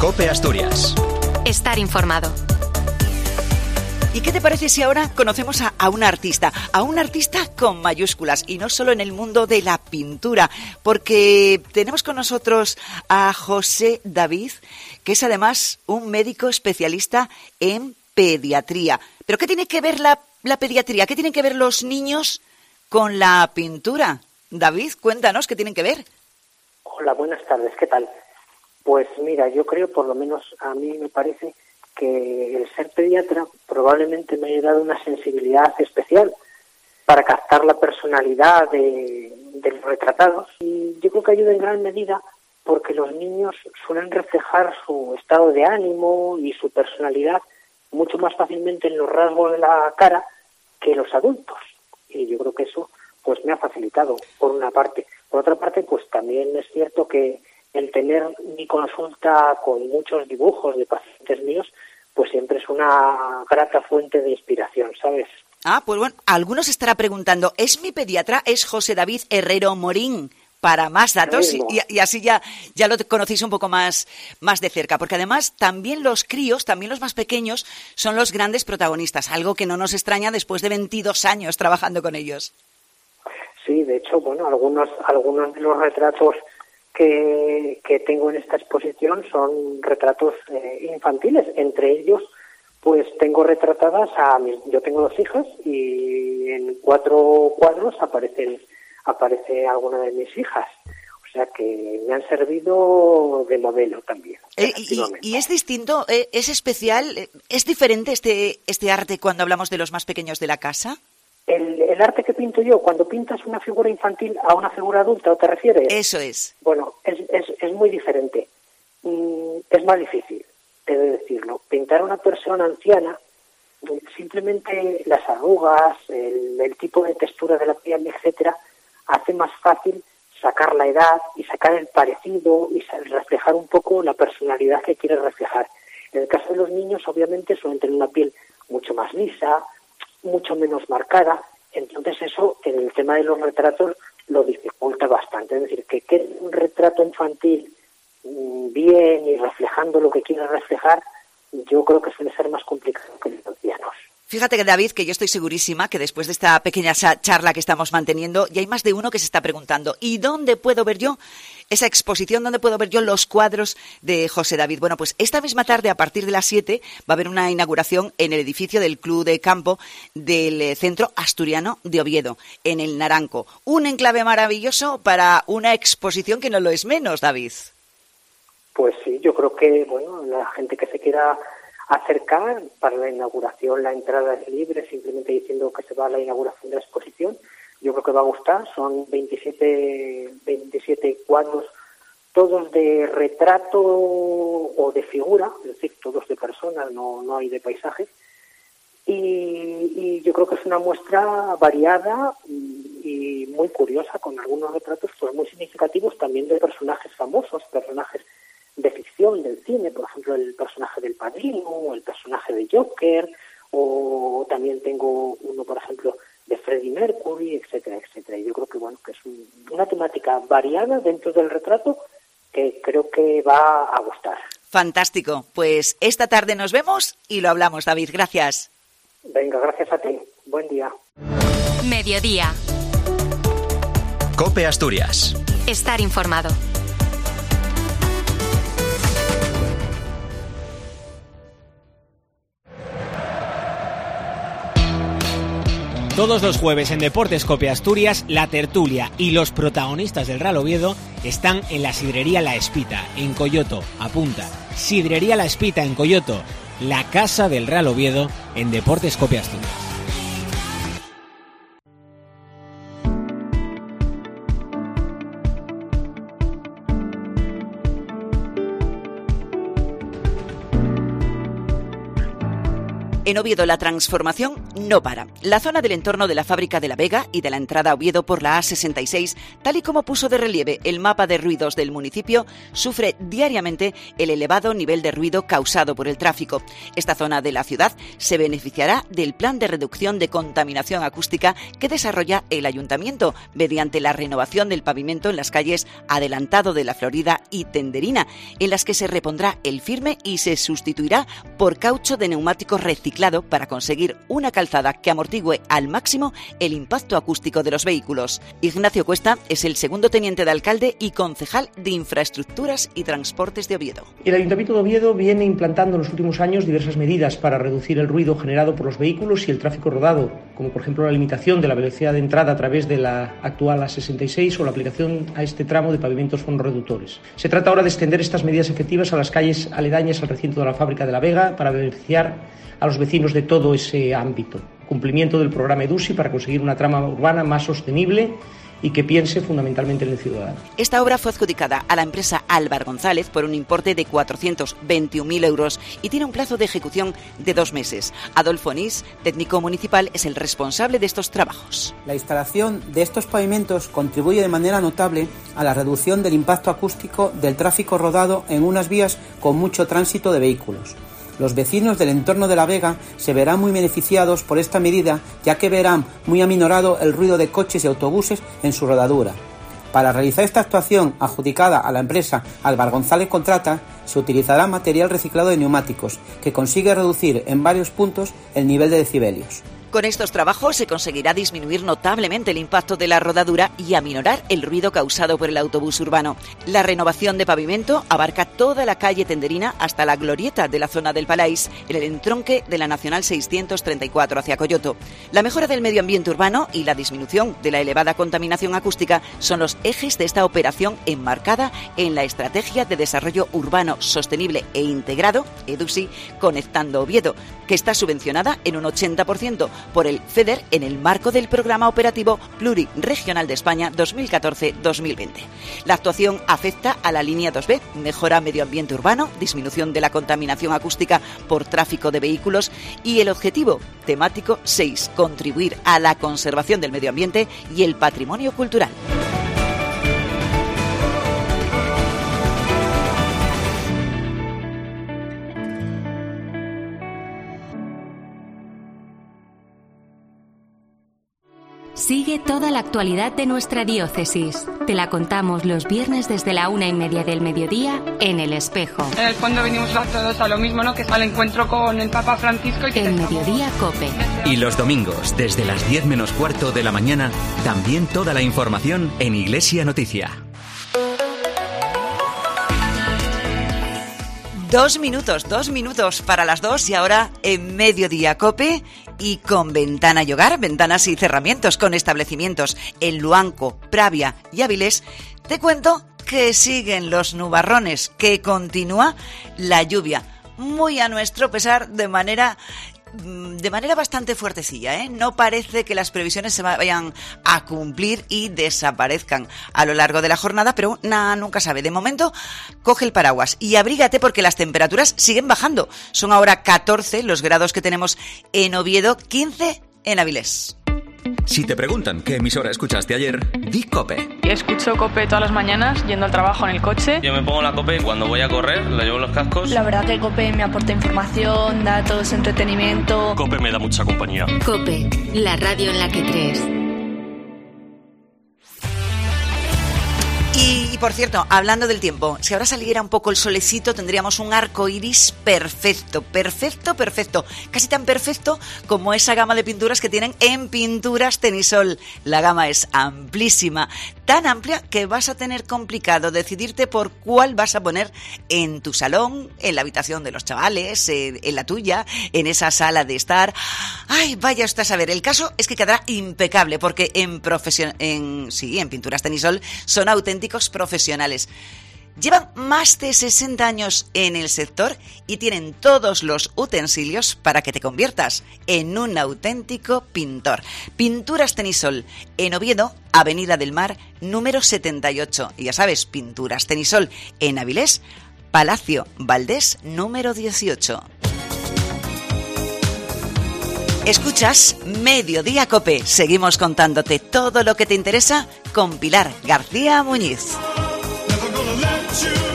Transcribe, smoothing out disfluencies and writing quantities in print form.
COPE Asturias. Estar informado. ¿Y qué te parece si ahora conocemos a un artista con mayúsculas, y no solo en el mundo de la pintura? Porque tenemos con nosotros a José David, que es además un médico especialista en pediatría. ¿Pero qué tiene que ver la pediatría? ¿Qué tienen que ver los niños con la pintura? David, cuéntanos, ¿qué tienen que ver? Hola, buenas tardes, ¿qué tal? Pues mira, yo creo, por lo menos a mí me parece, que el ser pediatra probablemente me haya dado una sensibilidad especial para captar la personalidad de los retratados. Y yo creo que ayuda en gran medida porque los niños suelen reflejar su estado de ánimo y su personalidad mucho más fácilmente en los rasgos de la cara que los adultos. Y yo creo que eso pues me ha facilitado, por una parte. Por otra parte, pues también es cierto que el tener mi consulta con muchos dibujos de pacientes míos, pues siempre es una grata fuente de inspiración, ¿sabes? Pues bueno, algunos estará preguntando, ¿es mi pediatra? ¿Es José David Herrero Morín? Para más datos y así ya lo conocéis un poco más de cerca, porque además también los críos, también los más pequeños, son los grandes protagonistas, algo que no nos extraña después de 22 años trabajando con ellos. Sí, de hecho, bueno, algunos de los retratos que tengo en esta exposición son retratos infantiles. Entre ellos, pues tengo retratadas yo tengo 2 hijas y en 4 cuadros aparece alguna de mis hijas. O sea que me han servido de modelo también. ¿Y es distinto, es especial, es diferente este arte cuando hablamos de los más pequeños de la casa? El arte que pinto yo, cuando pintas una figura infantil a una figura adulta, ¿o te refieres? Eso es. Bueno, es muy diferente. Es más difícil, he de decirlo. Pintar a una persona anciana, simplemente las arrugas, el tipo de textura de la piel, etcétera, hace más fácil sacar la edad y sacar el parecido y reflejar un poco la personalidad que quieres reflejar. En el caso de los niños, obviamente, suelen tener una piel mucho más lisa, mucho menos marcada, entonces eso en el tema de los retratos lo dificulta bastante. Es decir, que quede un retrato infantil bien y reflejando lo que quieres reflejar, yo creo que suele ser más complicado que los ancianos. Fíjate que, David, que yo estoy segurísima que después de esta pequeña charla que estamos manteniendo, ya hay más de uno que se está preguntando, ¿y dónde puedo ver yo esa exposición? ¿Dónde puedo ver yo los cuadros de José David? Bueno, pues esta misma tarde, a partir de las 7, va a haber una inauguración en el edificio del Club de Campo del Centro Asturiano de Oviedo, en el Naranco. Un enclave maravilloso para una exposición que no lo es menos, David. Pues sí, yo creo que, bueno, la gente que se quiera acercar para la inauguración, la entrada es libre, simplemente diciendo que se va a la inauguración de la exposición. Yo creo que va a gustar, son 27 cuadros, todos de retrato o de figura, es decir, todos de personas, no hay de paisaje. Y yo creo que es una muestra variada y muy curiosa, con algunos retratos pues muy significativos también de personajes famosos, personajes de ficción del cine, por ejemplo el personaje del Padrino o el personaje de Joker, o también tengo uno, por ejemplo, de Freddie Mercury, etcétera, etcétera. Y yo creo que bueno, que es una temática variada dentro del retrato que creo que va a gustar. Fantástico, pues esta tarde nos vemos y lo hablamos, David, gracias. Venga, gracias a ti, buen día. Mediodía. COPE Asturias. Estar informado. Todos los jueves en Deportes COPE Asturias, la tertulia y los protagonistas del Real Oviedo están en la Sidrería La Espita, en Coyoto. Apunta, Sidrería La Espita en Coyoto, la casa del Real Oviedo en Deportes COPE Asturias. En Oviedo la transformación no para. La zona del entorno de la fábrica de La Vega y de la entrada a Oviedo por la A66, tal y como puso de relieve el mapa de ruidos del municipio, sufre diariamente el elevado nivel de ruido causado por el tráfico. Esta zona de la ciudad se beneficiará del plan de reducción de contaminación acústica que desarrolla el Ayuntamiento mediante la renovación del pavimento en las calles Adelantado de la Florida y Tenderina, en las que se repondrá el firme y se sustituirá por caucho de neumáticos reciclados para conseguir una calzada que amortigüe al máximo el impacto acústico de los vehículos. Ignacio Cuesta es el segundo teniente de alcalde y concejal de Infraestructuras y Transportes de Oviedo. El Ayuntamiento de Oviedo viene implantando en los últimos años diversas medidas para reducir el ruido generado por los vehículos y el tráfico rodado, como por ejemplo la limitación de la velocidad de entrada a través de la actual A66 o la aplicación a este tramo de pavimentos fonorreductores. Se trata ahora de extender estas medidas efectivas a las calles aledañas al recinto de la fábrica de La Vega para beneficiar a los vecinos de todo ese ámbito. Cumplimiento del programa EDUSI para conseguir una trama urbana más sostenible y que piense fundamentalmente en el ciudadano. Esta obra fue adjudicada a la empresa Álvar González por un importe de 421.000 euros y tiene un plazo de ejecución de 2 meses. Adolfo Onís, técnico municipal, es el responsable de estos trabajos. La instalación de estos pavimentos contribuye de manera notable a la reducción del impacto acústico del tráfico rodado en unas vías con mucho tránsito de vehículos. Los vecinos del entorno de La Vega se verán muy beneficiados por esta medida, ya que verán muy aminorado el ruido de coches y autobuses en su rodadura. Para realizar esta actuación adjudicada a la empresa Álvar González Contrata, se utilizará material reciclado de neumáticos, que consigue reducir en varios puntos el nivel de decibelios. Con estos trabajos se conseguirá disminuir notablemente el impacto de la rodadura y aminorar el ruido causado por el autobús urbano. La renovación de pavimento abarca toda la calle Tenderina hasta la glorieta de la zona del Palais, en el entronque de la Nacional 634 hacia Coyoto. La mejora del medio ambiente urbano y la disminución de la elevada contaminación acústica son los ejes de esta operación enmarcada en la Estrategia de Desarrollo Urbano Sostenible e Integrado, EDUSI, Conectando Oviedo, que está subvencionada en un 80% por el FEDER en el marco del Programa Operativo Pluriregional de España 2014-2020. La actuación afecta a la línea 2B, mejora medio ambiente urbano, disminución de la contaminación acústica por tráfico de vehículos y el objetivo temático 6, contribuir a la conservación del medio ambiente y el patrimonio cultural. Sigue toda la actualidad de nuestra diócesis. Te la contamos los viernes desde la 1:30 del mediodía en El Espejo. En el fondo venimos todos a lo mismo, ¿no? Que es al encuentro con el Papa Francisco. Y en Mediodía Cope. Y los domingos, desde las 10 menos cuarto de la mañana, también toda la información en Iglesia Noticia. 2 minutos para las 2 y ahora en Mediodía Cope y con Ventana y Hogar, ventanas y cerramientos con establecimientos en Luanco, Pravia y Avilés. Te cuento que siguen los nubarrones, que continúa la lluvia, muy a nuestro pesar de manera bastante fuertecilla, ¿eh? No parece que las previsiones se vayan a cumplir y desaparezcan a lo largo de la jornada, pero nunca sabe. De momento, coge el paraguas y abrígate porque las temperaturas siguen bajando. Son ahora 14 los grados que tenemos en Oviedo, 15 en Avilés. Si te preguntan qué emisora escuchaste ayer, di Cope. Escucho Cope todas las mañanas, yendo al trabajo en el coche. Yo me pongo la Cope cuando voy a correr, le llevo los cascos. La verdad que Cope me aporta información, datos, entretenimiento. Cope me da mucha compañía. Cope, la radio en la que crees. Y por cierto, hablando del tiempo, si ahora saliera un poco el solecito tendríamos un arco iris perfecto, casi tan perfecto como esa gama de pinturas que tienen en Pinturas Tenisol. La gama es amplísima, tan amplia que vas a tener complicado decidirte por cuál vas a poner en tu salón, en la habitación de los chavales, en la tuya, en esa sala de estar. Ay, vaya usted a saber, el caso es que quedará impecable porque en Pinturas Tenisol son auténticos profesionales. Llevan más de 60 años en el sector y tienen todos los utensilios para que te conviertas en un auténtico pintor. Pinturas Tenisol, en Oviedo, Avenida del Mar, número 78. Y ya sabes, Pinturas Tenisol, en Avilés, Palacio Valdés, número 18. Escuchas Mediodía COPE. Seguimos contándote todo lo que te interesa con Pilar García Muñiz. Never gonna let you